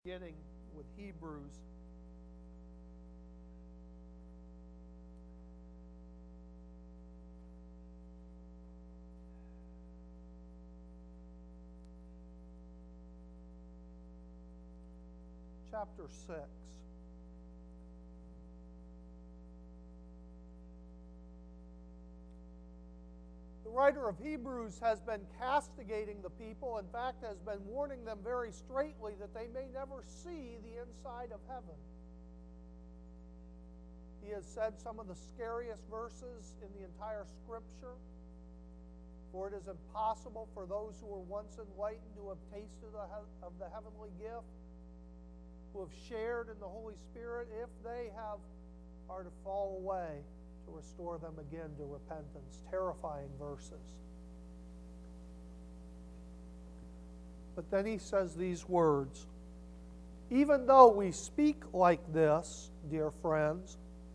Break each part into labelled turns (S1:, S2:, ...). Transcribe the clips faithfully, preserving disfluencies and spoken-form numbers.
S1: Beginning with Hebrews. Chapter six. The writer of Hebrews has been castigating the people, in fact, has been warning them very straightly that they may never see the inside of heaven. He has said some of the scariest verses in the entire Scripture. For it is impossible for those who were once enlightened, who have tasted of the heavenly gift, who have shared in the Holy Spirit, if they have are to fall away, to restore them again to repentance. Terrifying verses. But then he says these words, even though we speak like this, dear friends,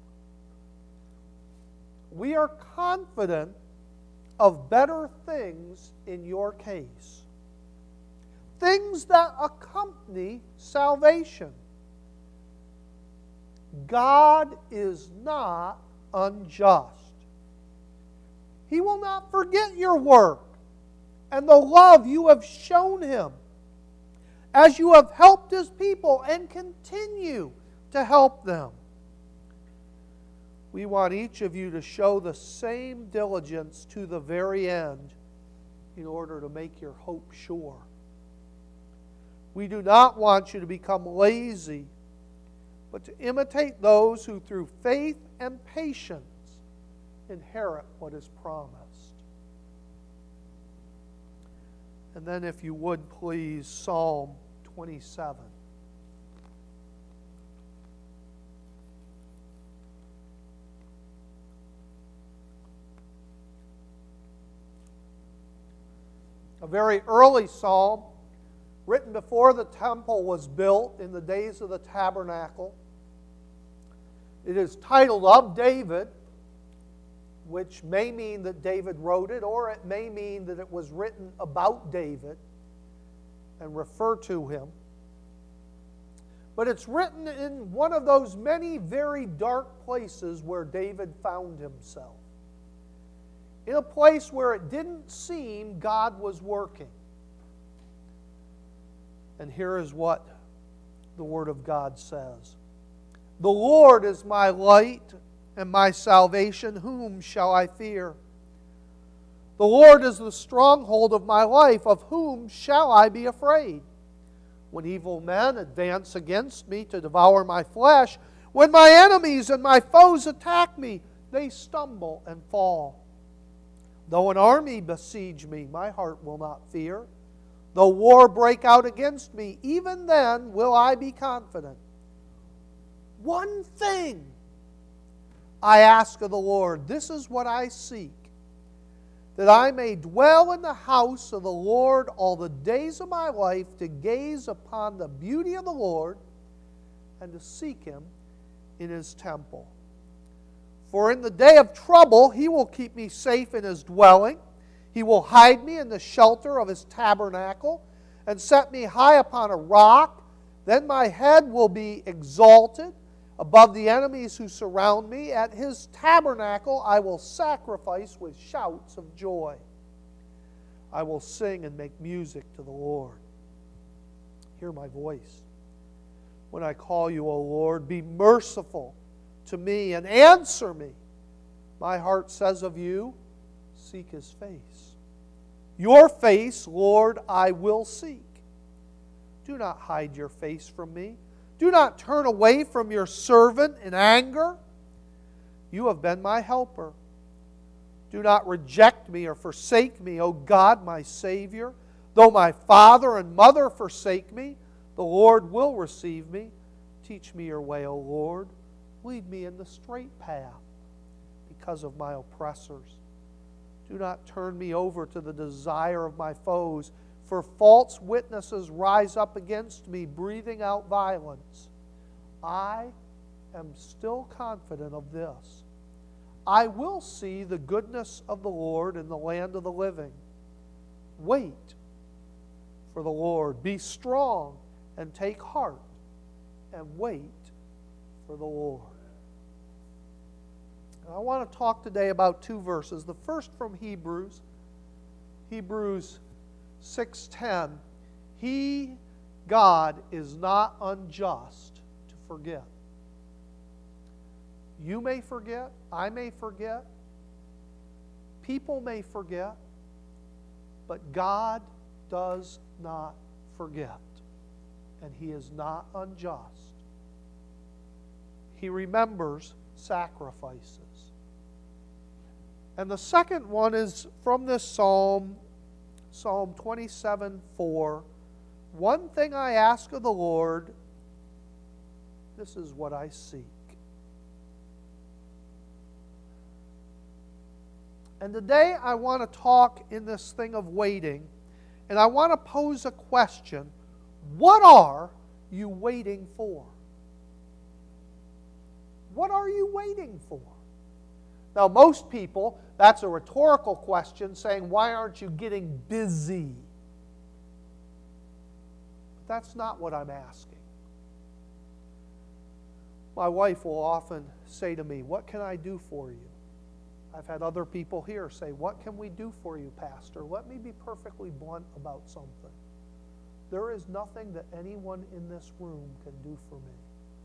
S1: we are confident of better things in your case. Things that accompany salvation. God is not unjust. He will not forget your work and the love you have shown Him as you have helped His people and continue to help them. We want each of you to show the same diligence to the very end in order to make your hope sure. We do not want you to become lazy, but to imitate those who through faith and patience inherit what is promised. And then if you would please, Psalm twenty-seven. A very early psalm, written before the temple was built in the days of the tabernacle. It is titled Of David, which may mean that David wrote it, or it may mean that it was written about David and refer to him. But it's written in one of those many very dark places where David found himself. In a place where it didn't seem God was working. And here is what the Word of God says. The Lord is my light and my salvation. Whom shall I fear? The Lord is the stronghold of my life. Of whom shall I be afraid? When evil men advance against me to devour my flesh, when my enemies and my foes attack me, they stumble and fall. Though an army besiege me, my heart will not fear. Though war break out against me, even then will I be confident. One thing I ask of the Lord, this is what I seek, that I may dwell in the house of the Lord all the days of my life, to gaze upon the beauty of the Lord and to seek Him in His temple. For in the day of trouble He will keep me safe in His dwelling. He will hide me in the shelter of His tabernacle and set me high upon a rock. Then my head will be exalted above the enemies who surround me. At His tabernacle I will sacrifice with shouts of joy. I will sing and make music to the Lord. Hear my voice when I call you, O Lord. Be merciful to me and answer me. My heart says of you, seek His face. Your face, Lord, I will seek. Do not hide your face from me. Do not turn away from your servant in anger. You have been my helper. Do not reject me or forsake me, O God, my Savior. Though my father and mother forsake me, the Lord will receive me. Teach me your way, O Lord. Lead me in the straight path because of my oppressors. Do not turn me over to the desire of my foes, for false witnesses rise up against me, breathing out violence. I am still confident of this. I will see the goodness of the Lord in the land of the living. Wait for the Lord. Be strong and take heart and wait for the Lord. And I want to talk today about two verses. The first from Hebrews, Hebrews six ten. He, God, is not unjust to forget. You may forget, I may forget, people may forget, but God does not forget. And He is not unjust. He remembers sacrifices. And the second one is from this psalm, Psalm twenty-seven four. One thing I ask of the Lord, this is what I seek. And today I want to talk in this thing of waiting, and I want to pose a question. What are you waiting for? What are you waiting for? Now, most people, that's a rhetorical question saying, why aren't you getting busy? But that's not what I'm asking. My wife will often say to me, what can I do for you? I've had other people here say, what can we do for you, Pastor? Let me be perfectly blunt about something. There is nothing that anyone in this room can do for me.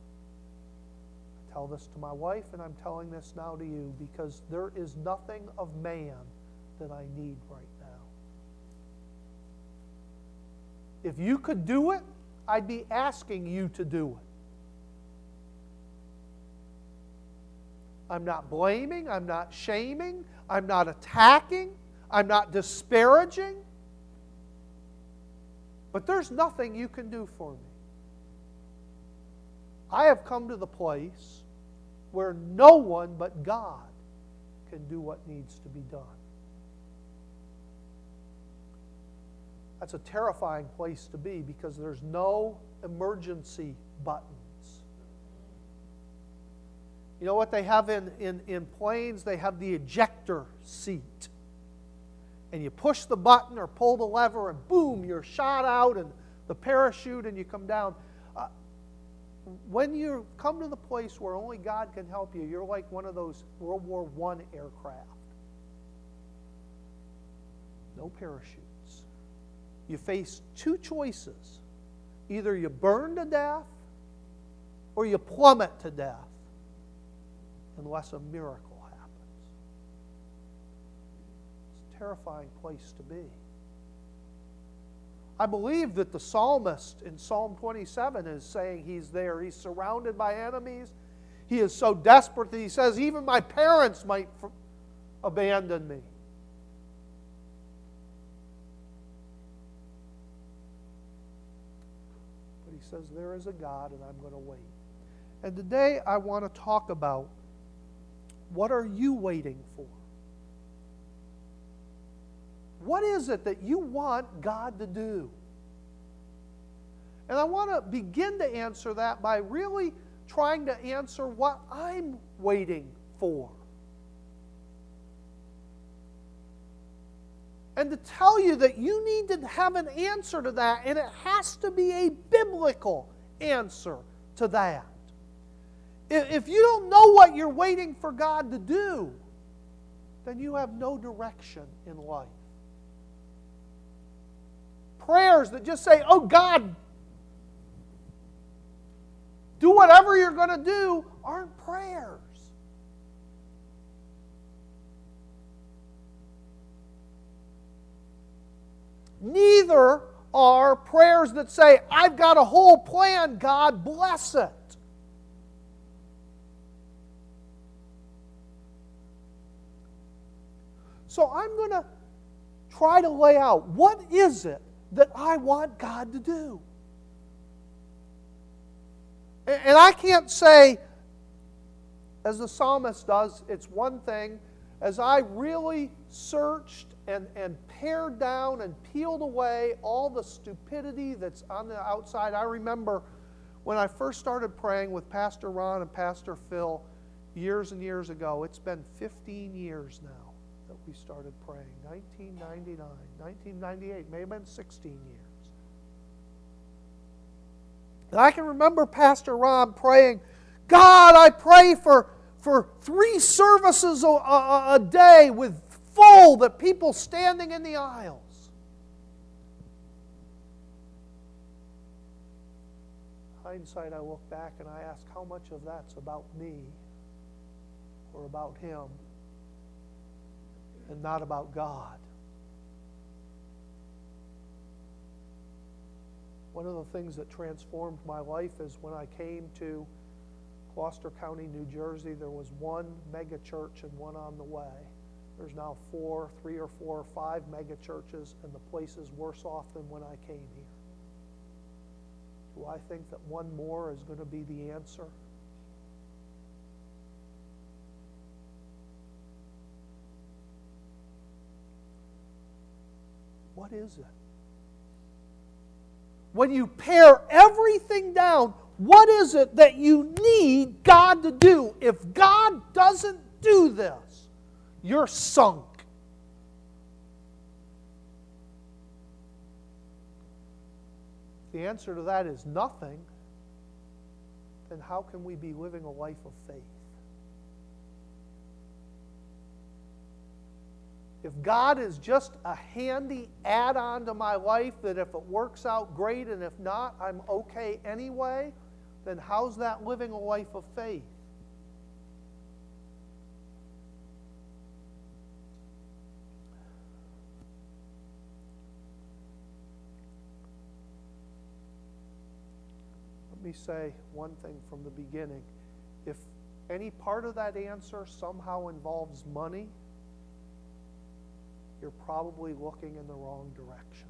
S1: I tell this to my wife, and I'm telling this now to you, because there is nothing of man that I need right now. If you could do it, I'd be asking you to do it. I'm not blaming, I'm not shaming, I'm not attacking, I'm not disparaging. But there's nothing you can do for me. I have come to the place where no one but God can do what needs to be done. That's a terrifying place to be because there's no emergency buttons. You know what they have in, in, in planes? They have the ejector seat. And you push the button or pull the lever and boom, you're shot out and the parachute and you come down. Uh, when you come to the place where only God can help you, you're like one of those World War One aircraft. No parachutes. You face two choices. Either you burn to death or you plummet to death unless a miracle happens. It's a terrifying place to be. I believe that the psalmist in Psalm twenty-seven is saying he's there. He's surrounded by enemies. He is so desperate that he says, even my parents might f- abandon me. But he says, there is a God and I'm going to wait. And today I want to talk about, what are you waiting for? What is it that you want God to do? And I want to begin to answer that by really trying to answer what I'm waiting for. And to tell you that you need to have an answer to that, and it has to be a biblical answer to that. If you don't know what you're waiting for God to do, then you have no direction in life. Prayers that just say, oh God, do whatever you're going to do, aren't prayers. Neither are prayers that say, I've got a whole plan, God bless it. So I'm going to try to lay out, what is it that I want God to do? And I can't say, as the psalmist does, it's one thing. As I really searched and, and pared down and peeled away all the stupidity that's on the outside, I remember when I first started praying with Pastor Ron and Pastor Phil years and years ago. It's been fifteen years now that we started praying. nineteen ninety-nine, nineteen ninety-eight, may have been sixteen years. And I can remember Pastor Ron praying, God, I pray for, for three services a, a, a day with full, that people standing in the aisles. Hindsight, I look back and I ask how much of that's about me or about him and not about God. One of the things that transformed my life is when I came to Gloucester County, New Jersey, there was one mega church and one on the way. There's now four, three or four or five mega churches, and the place is worse off than when I came here. Do I think that one more is going to be the answer? What is it? When you pare everything down, what is it that you need God to do? If God doesn't do this, you're sunk. The answer to that is nothing. Then how can we be living a life of faith? If God is just a handy add-on to my life, that if it works out, great, and if not, I'm okay anyway, then how's that living a life of faith? Let me say one thing from the beginning. If any part of that answer somehow involves money, you're probably looking in the wrong direction.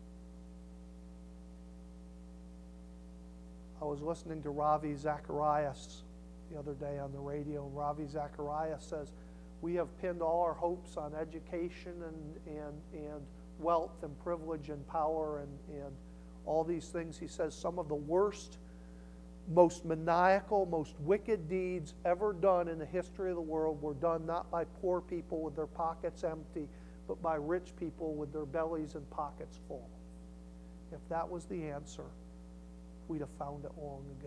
S1: I was listening to Ravi Zacharias the other day on the radio, and Ravi Zacharias says, we have pinned all our hopes on education and, and, and wealth and privilege and power and, and all these things. He says some of the worst, most maniacal, most wicked deeds ever done in the history of the world were done not by poor people with their pockets empty, but by rich people with their bellies and pockets full. If that was the answer, we'd have found it long ago.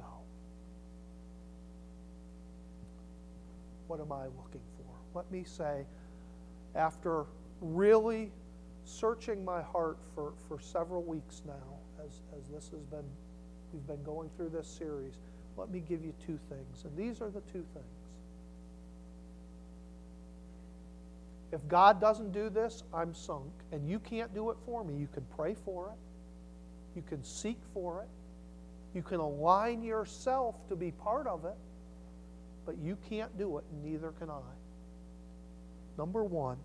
S1: What am I looking for? Let me say, after really searching my heart for, for several weeks now, as, as this has been, we've been going through this series, let me give you two things. And these are the two things. If God doesn't do this, I'm sunk. And you can't do it for me. You can pray for it. You can seek for it. You can align yourself to be part of it. But you can't do it, and neither can I. Number one,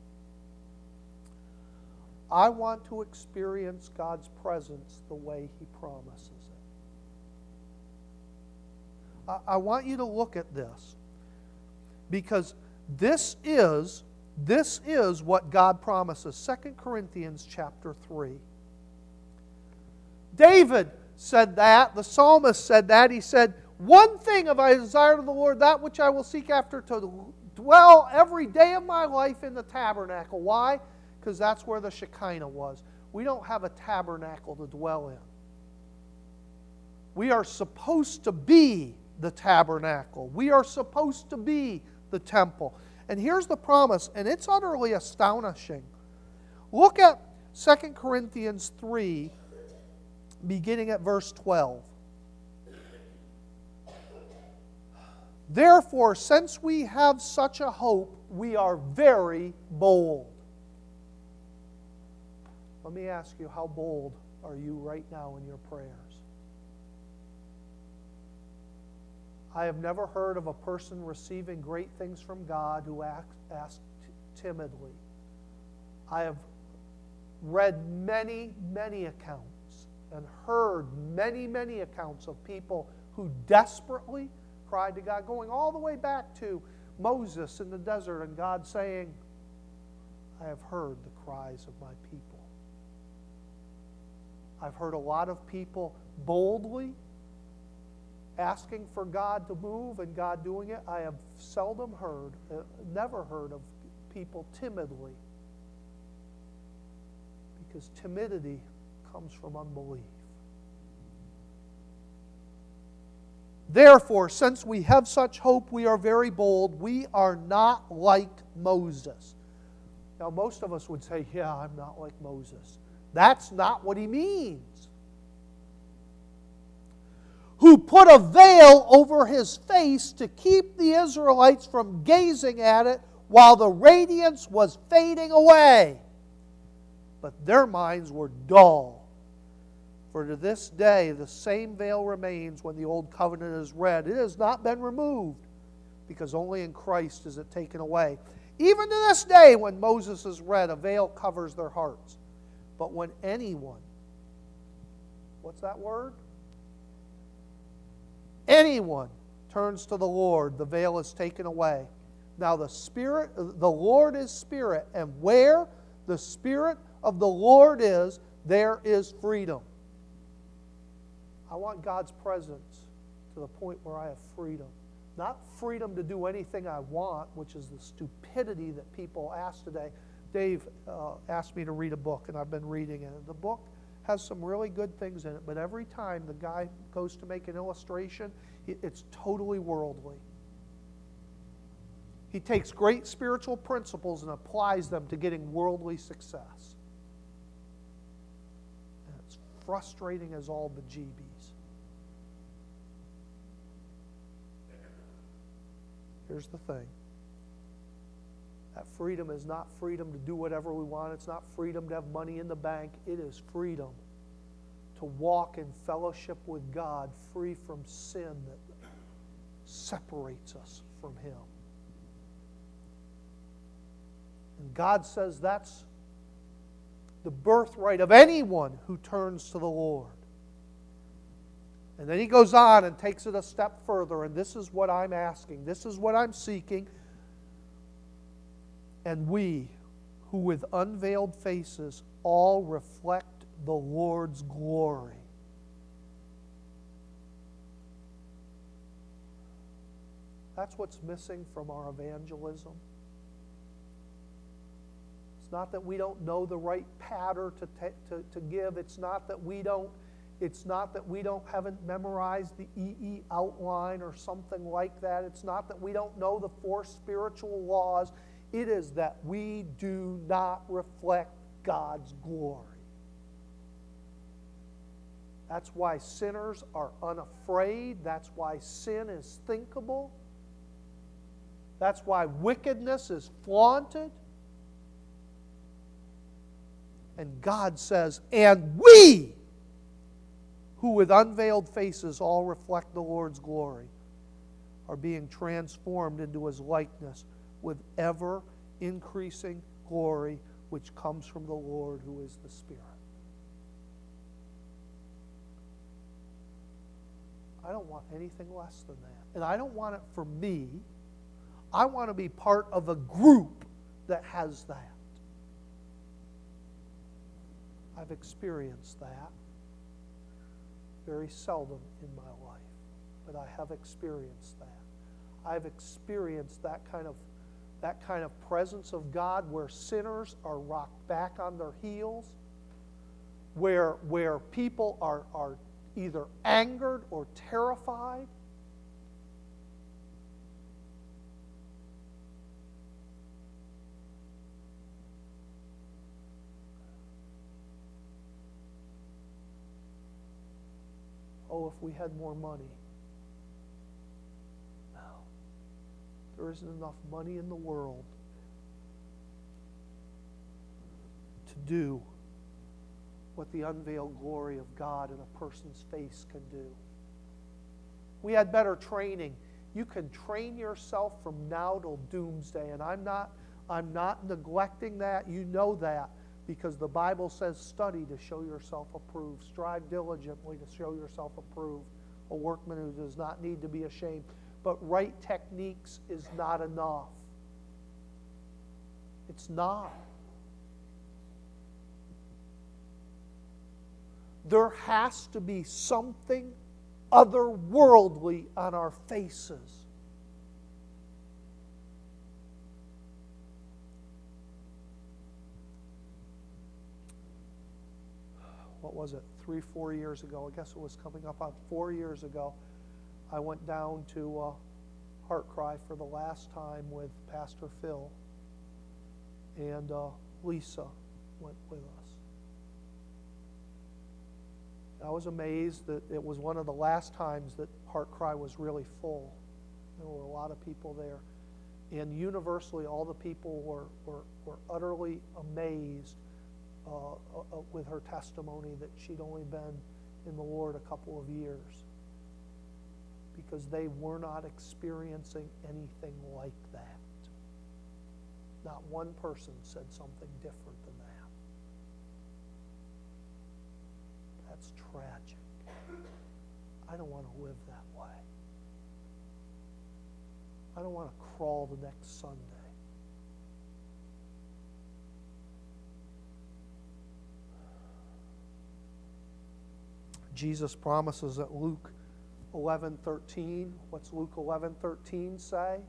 S1: I want to experience God's presence the way He promises it. I, I want you to look at this, because this is This is what God promises. Second Corinthians chapter three. David said that. The psalmist said that. He said, one thing have I desired of the Lord, that which I will seek after, to dwell every day of my life in the tabernacle. Why? Because that's where the Shekinah was. We don't have a tabernacle to dwell in. We are supposed to be the tabernacle. We are supposed to be the temple. And here's the promise, and it's utterly astonishing. Look at Second Corinthians three, beginning at verse twelve. Therefore, since we have such a hope, we are very bold. Let me ask you, how bold are you right now in your prayers? I have never heard of a person receiving great things from God who asked timidly. I have read many, many accounts and heard many, many accounts of people who desperately cried to God, going all the way back to Moses in the desert and God saying, I have heard the cries of my people. I've heard a lot of people boldly asking for God to move and God doing it. I have seldom heard, uh, never heard of people timidly, because timidity comes from unbelief. Therefore, since we have such hope, we are very bold. We are not like Moses. Now, most of us would say, yeah, I'm not like Moses. That's not what he means. Who put a veil over his face to keep the Israelites from gazing at it while the radiance was fading away. But their minds were dull. For to this day the same veil remains when the Old Covenant is read. It has not been removed, because only in Christ is it taken away. Even to this day, when Moses is read, a veil covers their hearts. But when anyone, what's that word? Anyone turns to the Lord, the veil is taken away. Now the Spirit, the Lord is Spirit, and where the Spirit of the Lord is, there is freedom. I want God's presence to the point where I have freedom. Not freedom to do anything I want, which is the stupidity that people ask today. Dave uh, asked me to read a book, and I've been reading it. The book has some really good things in it, but every time the guy goes to make an illustration, it's totally worldly. He takes great spiritual principles and applies them to getting worldly success. And it's frustrating as all bejeebies. Here's the thing. That freedom is not freedom to do whatever we want. It's not freedom to have money in the bank. It is freedom to walk in fellowship with God, free from sin that separates us from Him. And God says that's the birthright of anyone who turns to the Lord. And then he goes on and takes it a step further, and this is what I'm asking. This is what I'm seeking. And we, who with unveiled faces all reflect the Lord's glory. That's what's missing from our evangelism. It's not that we don't know the right patter to, to, to give. It's not that we don't It's not that we don't haven't memorized the E E outline or something like that. It's not that we don't know the four spiritual laws. It is that we do not reflect God's glory. That's why sinners are unafraid. That's why sin is thinkable. That's why wickedness is flaunted. And God says, and we, who with unveiled faces all reflect the Lord's glory, are being transformed into His likeness with ever-increasing glory which comes from the Lord who is the Spirit. I don't want anything less than that. And I don't want it for me. I want to be part of a group that has that. I've experienced that. Very seldom in my life, but I have experienced that. I've experienced that kind of that kind of presence of God where sinners are rocked back on their heels, where where people are, are either angered or terrified. Oh, if we had more money. No. There isn't enough money in the world to do what the unveiled glory of God in a person's face can do. We had better training. You can train yourself from now till doomsday, and I'm not, I'm not neglecting that. You know that. Because the Bible says, study to show yourself approved. Strive diligently to show yourself approved. A workman who does not need to be ashamed. But right techniques is not enough. It's not. There has to be something otherworldly on our faces. What was it, three, four years ago? I guess it was coming up on four years ago. I went down to uh, Heart Cry for the last time with Pastor Phil, and uh, Lisa went with us. I was amazed that it was one of the last times that Heart Cry was really full. There were a lot of people there. And universally, all the people were, were, were utterly amazed uh, uh, with her testimony that she'd only been in the Lord a couple of years, because they were not experiencing anything like that. Not one person said something different than that. That's tragic. I don't want to live that way. I don't want to crawl the next Sunday. Jesus promises at Luke eleven thirteen. What's Luke eleven thirteen say?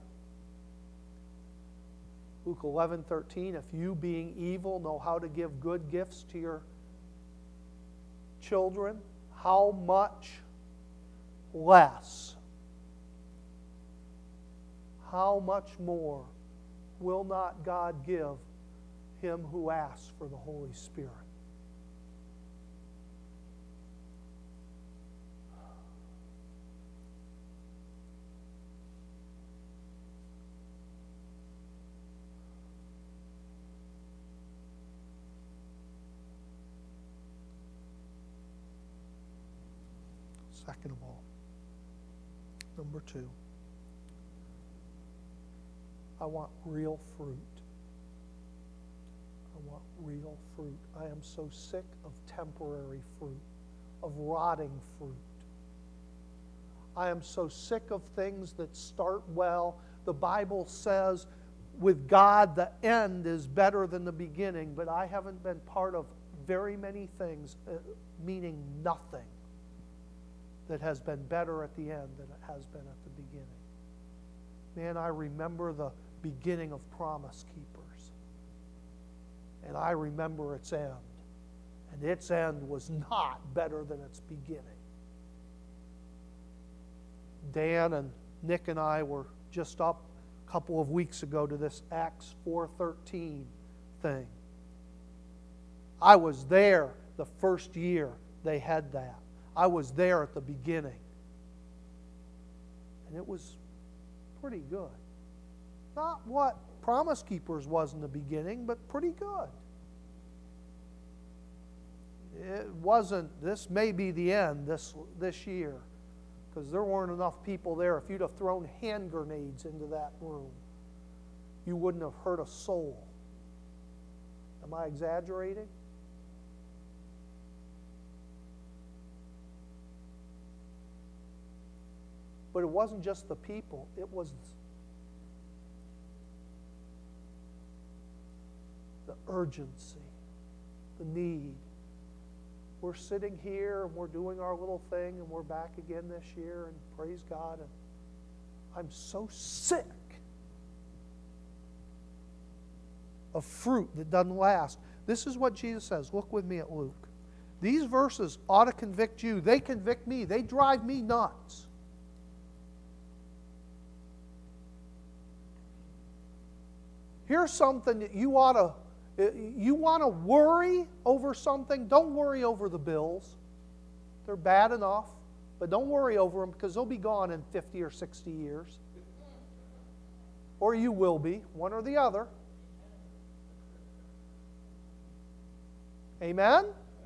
S1: Luke eleven thirteen, if you being evil know how to give good gifts to your children, how much less, how much more will not God give him who asks for the Holy Spirit? Second of all, number two, I want real fruit. I want real fruit. I am so sick of temporary fruit, of rotting fruit. I am so sick of things that start well. The Bible says with God the end is better than the beginning, but I haven't been part of very many things, uh, meaning nothing, that has been better at the end than it has been at the beginning. Man, I remember the beginning of Promise Keepers. And I remember its end. And its end was not better than its beginning. Dan and Nick and I were just up a couple of weeks ago to this Acts four thirteen thing. I was there the first year they had that. I was there at the beginning. And it was pretty good. Not what Promise Keepers was in the beginning, but pretty good. It wasn't, this may be the end this, this year, because there weren't enough people there. If you'd have thrown hand grenades into that room, you wouldn't have hurt a soul. Am I exaggerating? But it wasn't just the people, it was the urgency, the need. We're sitting here and we're doing our little thing and we're back again this year, and praise God. And I'm so sick of fruit that doesn't last. This is what Jesus says. Look with me at Luke. These verses ought to convict you. They convict me. They drive me nuts. Here's something that you ought to, you want to worry over something, don't worry over the bills. They're bad enough, but don't worry over them, because they'll be gone in fifty or sixty years. Or you will be, one or the other. Amen?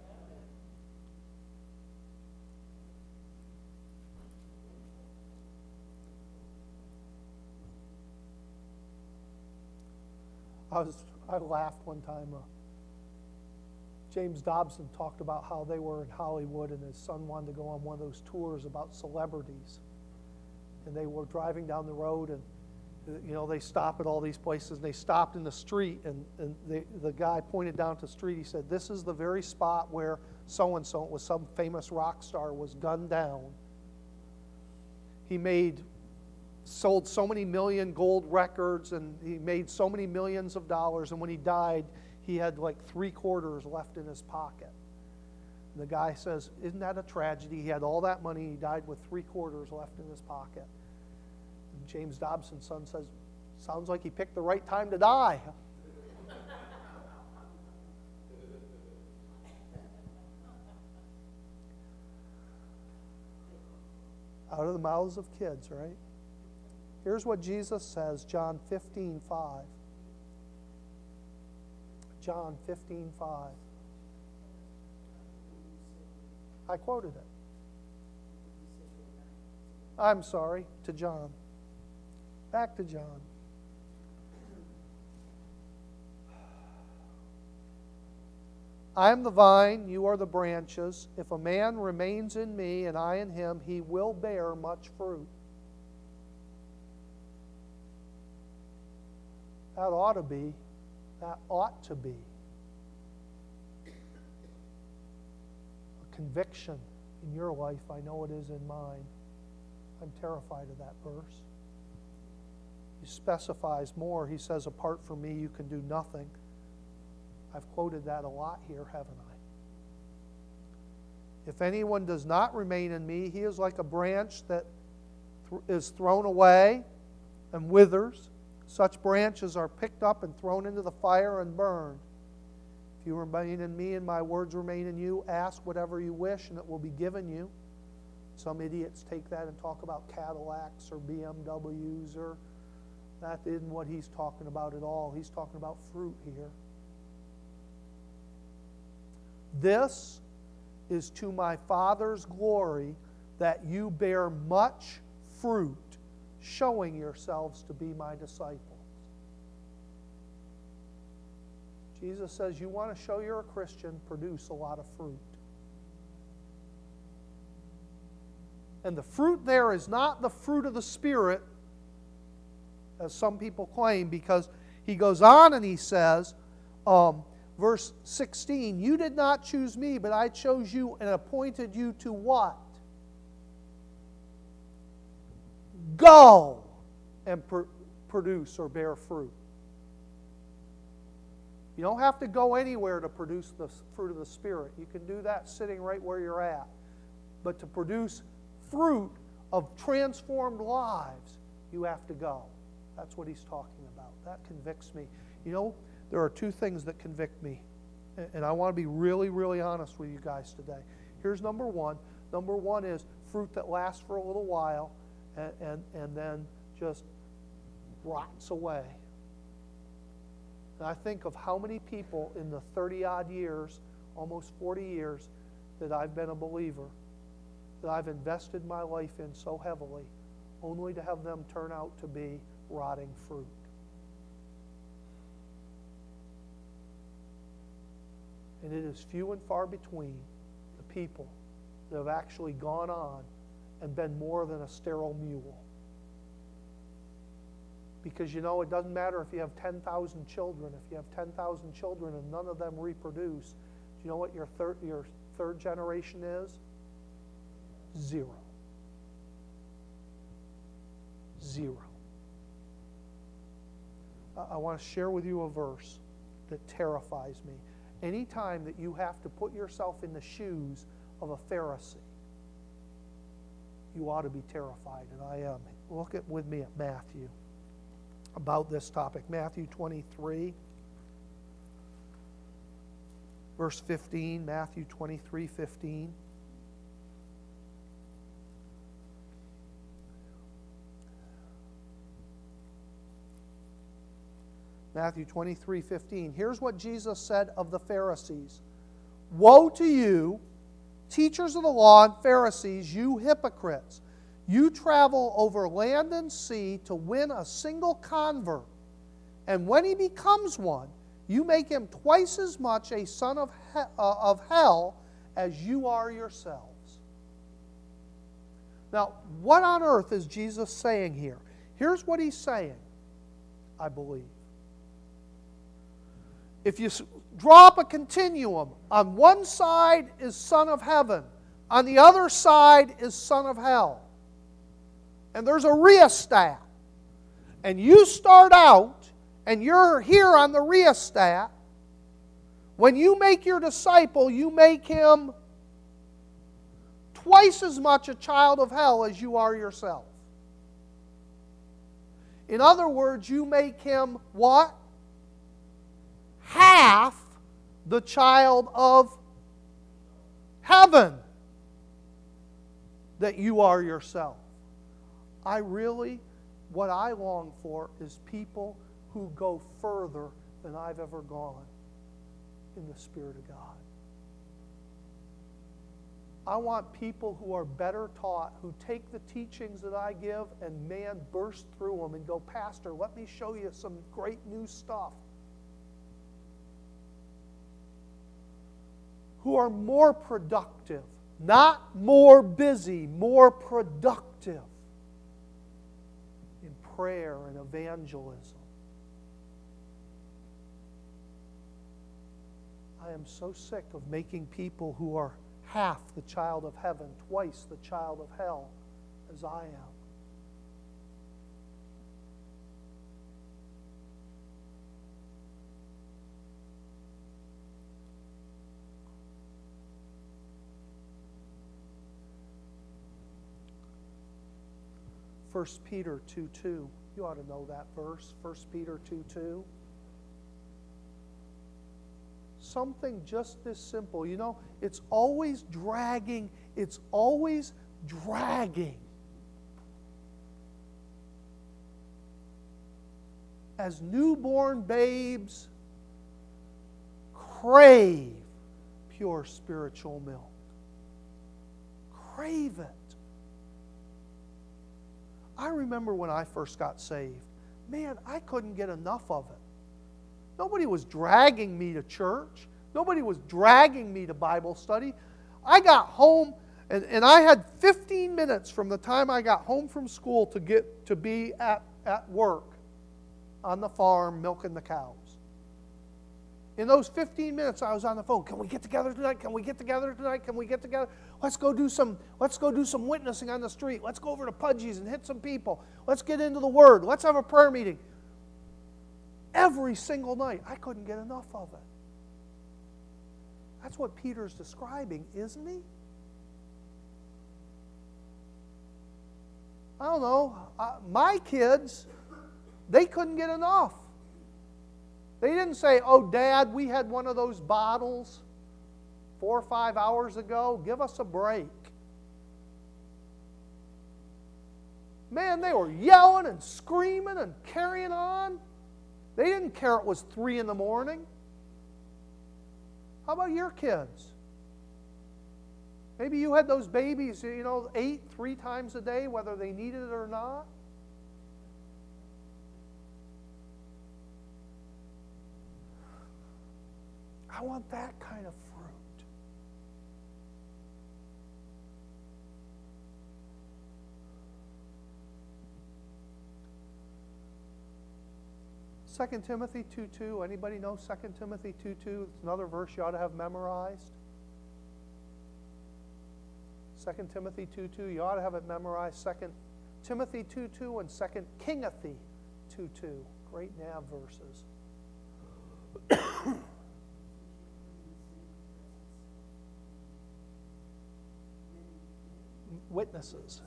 S1: I was I laughed one time. Uh, James Dobson talked about how they were in Hollywood and his son wanted to go on one of those tours about celebrities. And they were driving down the road, and you know, they stop at all these places, and they stopped in the street, and, and they, the guy pointed down to the street. He said, "This is the very spot where so-and-so, was some famous rock star, was gunned down. He made sold so many million gold records, and he made so many millions of dollars, and when he died, he had like three quarters left in his pocket." The guy says, isn't that a tragedy? He had all that money. He died with three quarters left in his pocket. And James Dobson's son says, sounds like he picked the right time to die. Out of the mouths of kids, right? Here's what Jesus says, John fifteen five. John fifteen five. I quoted it. I'm sorry, to John. Back to John. I am the vine, you are the branches. If a man remains in me and I in him, he will bear much fruit. That ought to be, that ought to be a conviction in your life. I know it is in mine. I'm terrified of that verse. He specifies more. He says, apart from me, you can do nothing. I've quoted that a lot here, haven't I? If anyone does not remain in me, he is like a branch that th- is thrown away and withers. Such branches are picked up and thrown into the fire and burned. If you remain in me and my words remain in you, ask whatever you wish and it will be given you. Some idiots take that and talk about Cadillacs or B M Ws, or that isn't what he's talking about at all. He's talking about fruit here. This is to my Father's glory, that you bear much fruit, showing yourselves to be my disciples. Jesus says, you want to show you're a Christian, produce a lot of fruit. And the fruit there is not the fruit of the Spirit, as some people claim, because he goes on and he says, um, verse sixteen, you did not choose me, but I chose you and appointed you to what? Go and pr- produce or bear fruit. You don't have to go anywhere to produce the fruit of the Spirit. You can do that sitting right where you're at. But to produce fruit of transformed lives, you have to go. That's what he's talking about. That convicts me. You know, there are two things that convict me, and I want to be really, really honest with you guys today. Here's number one. Number one is fruit that lasts for a little while and, and, and then just rots away. And I think of how many people in the thirty-odd years, almost forty years, that I've been a believer, that I've invested my life in so heavily, only to have them turn out to be rotting fruit. And it is few and far between the people that have actually gone on and been more than a sterile mule. Because, you know, it doesn't matter if you have ten thousand children. If you have ten thousand children and none of them reproduce, do you know what your third, your third generation is? Zero. Zero. I want to share with you a verse that terrifies me. Anytime that you have to put yourself in the shoes of a Pharisee, you ought to be terrified, and I am. Look at with me at Matthew about this topic. Matthew twenty-three, verse fifteen. Matthew twenty-three, fifteen. Matthew twenty-three, fifteen. Here's what Jesus said of the Pharisees. Woe to you, teachers of the law and Pharisees, you hypocrites! You travel over land and sea to win a single convert. And when he becomes one, you make him twice as much a son of, he- uh, of hell as you are yourselves. Now, what on earth is Jesus saying here? Here's what he's saying, I believe. If you draw up a continuum, on one side is son of heaven, on the other side is son of hell. And there's a rheostat. And you start out, and you're here on the rheostat. When you make your disciple, you make him twice as much a child of hell as you are yourself. In other words, you make him what? Half the child of heaven that you are yourself. I really, what I long for is people who go further than I've ever gone in the Spirit of God. I want people who are better taught, who take the teachings that I give and, man, burst through them and go, Pastor, let me show you some great new stuff. Who are more productive, not more busy, more productive in prayer and evangelism. I am so sick of making people who are half the child of heaven, twice the child of hell as I am. First Peter two two. You ought to know that verse. First Peter two two. Something just this simple. You know, it's always dragging. It's always dragging. As newborn babes crave pure spiritual milk. Crave it. I remember when I first got saved, man, I couldn't get enough of it. Nobody was dragging me to church. Nobody was dragging me to Bible study. I got home, and, and I had fifteen minutes from the time I got home from school to get to be at, at work on the farm milking the cows. In those fifteen minutes, I was on the phone. Can we get together tonight? Can we get together tonight? Can we get together? Let's go do some, let's go do some witnessing on the street. Let's go over to Pudgy's and hit some people. Let's get into the Word. Let's have a prayer meeting. Every single night. I couldn't get enough of it. That's what Peter's describing, isn't he? I don't know. Uh, my kids, they couldn't get enough. They didn't say, oh, Dad, we had one of those bottles four or five hours ago. Give us a break. Man, they were yelling and screaming and carrying on. They didn't care it was three in the morning. How about your kids? Maybe you had those babies, you know, ate three times a day, whether they needed it or not. I want that kind of fruit. Second Timothy two two. Anybody know Second Timothy two two? It's another verse you ought to have memorized. Second Timothy two two. You ought to have it memorized. Second Timothy two two and Second Kingothy two two. Great nav verses. Witnesses.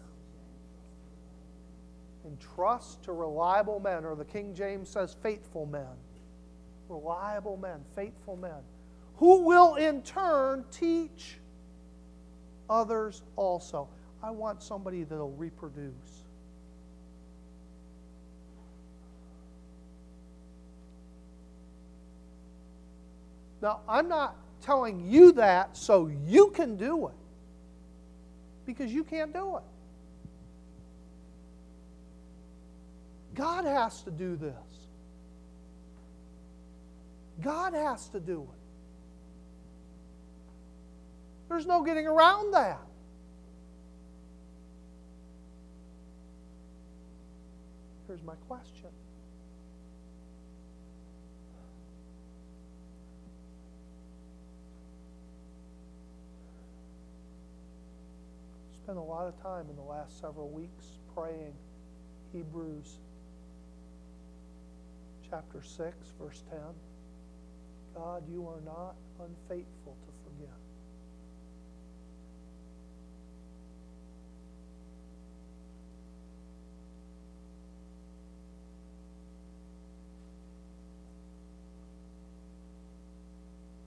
S1: Entrust to reliable men, or the King James says faithful men. Reliable men, faithful men, who will in turn teach others also. I want somebody that will reproduce. Now, I'm not telling you that so you can do it, because you can't do it. God has to do this. God has to do it. There's no getting around that. Here's my question. Spent a lot of time in the last several weeks praying Hebrews chapter six, verse ten. God, you are not unfaithful to forget.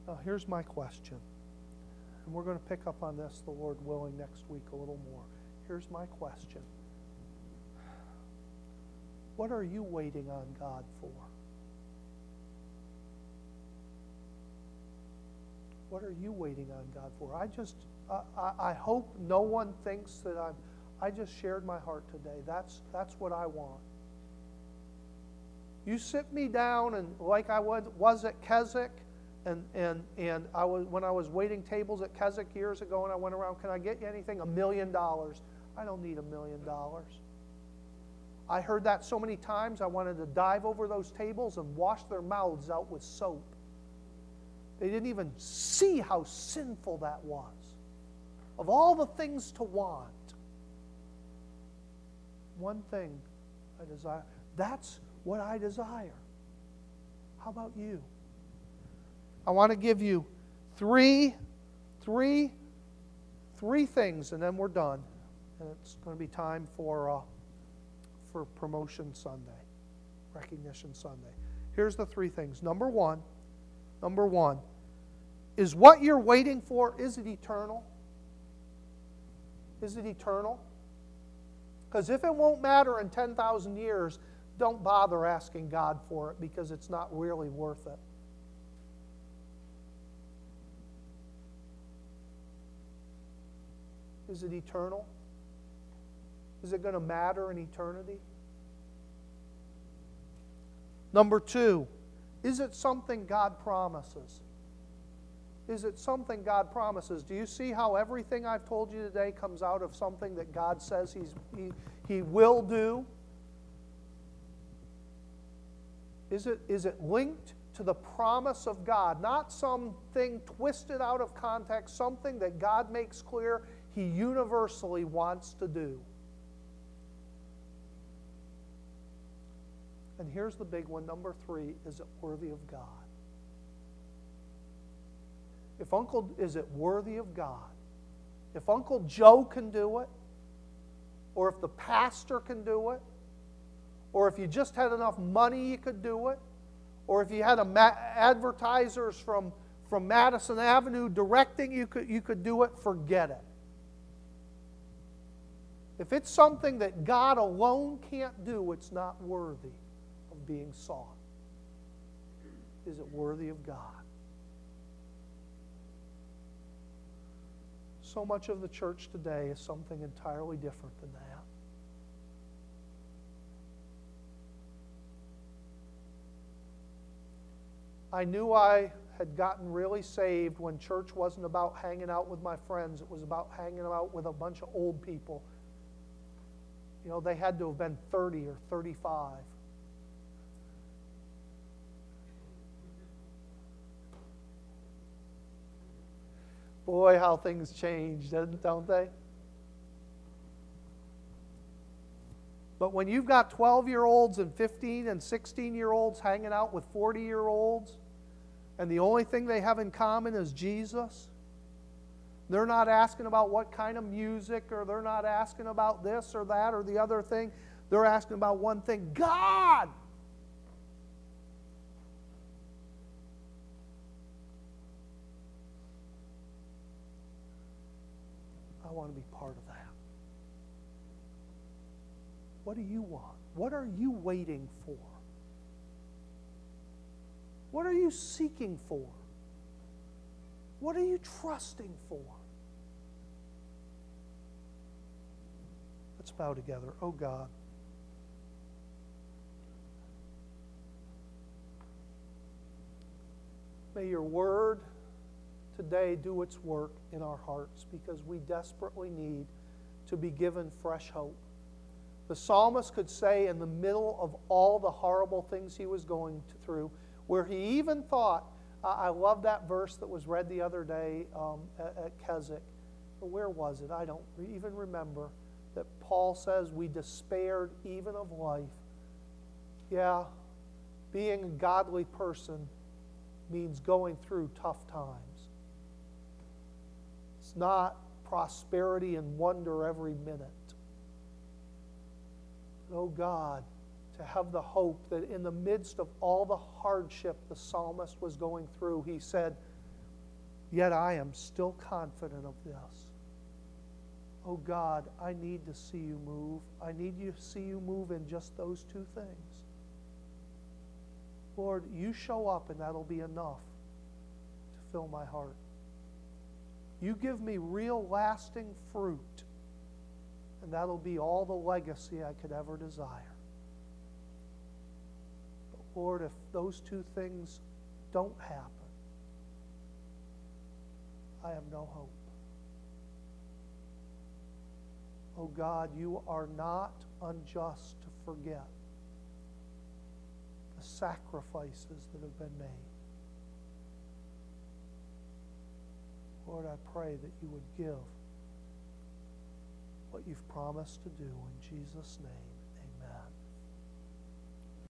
S1: Now, here's my question. And we're going to pick up on this, the Lord willing, next week a little more. Here's my question. What are you waiting on God for? What are you waiting on God for? I just, I, I, I hope no one thinks that I'm, I just shared my heart today. That's, that's what I want. You sit me down and like I was, was at Keswick, and, and, and I was, when I was waiting tables at Keswick years ago and I went around, can I get you anything? A million dollars. I don't need a million dollars. I heard that so many times I wanted to dive over those tables and wash their mouths out with soap. They didn't even see how sinful that was. Of all the things to want, one thing I desire. That's what I desire. How about you? I want to give you three, three, three things, and then we're done. And it's going to be time for uh, for Promotion Sunday, Recognition Sunday. Here's the three things. Number one, number one, is what you're waiting for, is it eternal? Is it eternal? Because if it won't matter in ten thousand years, don't bother asking God for it because it's not really worth it. Is it eternal? Is it going to matter in eternity? Number two, is it something God promises? Is it something God promises? Do you see how everything I've told you today comes out of something that God says he's, he, he will do? Is it, is it linked to the promise of God? Not something twisted out of context, something that God makes clear He universally wants to do. And here's the big one, number three, is it worthy of God? If Uncle, is it worthy of God? If Uncle Joe can do it, or if the pastor can do it, or if you just had enough money you could do it, or if you had a ma- advertisers from, from Madison Avenue directing you could, you could do it, forget it. If it's something that God alone can't do, it's not worthy of being sought. Is it worthy of God? So much of the church today is something entirely different than that. I knew I had gotten really saved when church wasn't about hanging out with my friends. It was about hanging out with a bunch of old people. You know, they had to have been thirty or thirty-five. Boy, how things change, don't they? But when you've got twelve-year-olds and fifteen and sixteen-year-olds hanging out with forty-year-olds, and the only thing they have in common is Jesus, they're not asking about what kind of music, or they're not asking about this or that or the other thing. They're asking about one thing, God! I want to be part of that. What do you want? What are you waiting for? What are you seeking for? What are you trusting for? Let's bow together. Oh God, may your word today do its work in our hearts, because we desperately need to be given fresh hope. The psalmist could say in the middle of all the horrible things he was going through, where he even thought, I love that verse that was read the other day um, at, at Keswick. Where was it? I don't even remember. That Paul says we despaired even of life. Yeah, being a godly person means going through tough times. It's not prosperity and wonder every minute. Oh God, to have the hope that in the midst of all the hardship the psalmist was going through, he said, Yet I am still confident of this. Oh God, I need to see you move. I need to see you move in just those two things. Lord, you show up and that'll be enough to fill my heart. You give me real lasting fruit, and that'll be all the legacy I could ever desire. But Lord, if those two things don't happen, I have no hope. Oh God, you are not unjust to forget the sacrifices that have been made. Lord, I pray that you would give what you've promised to do in Jesus' name.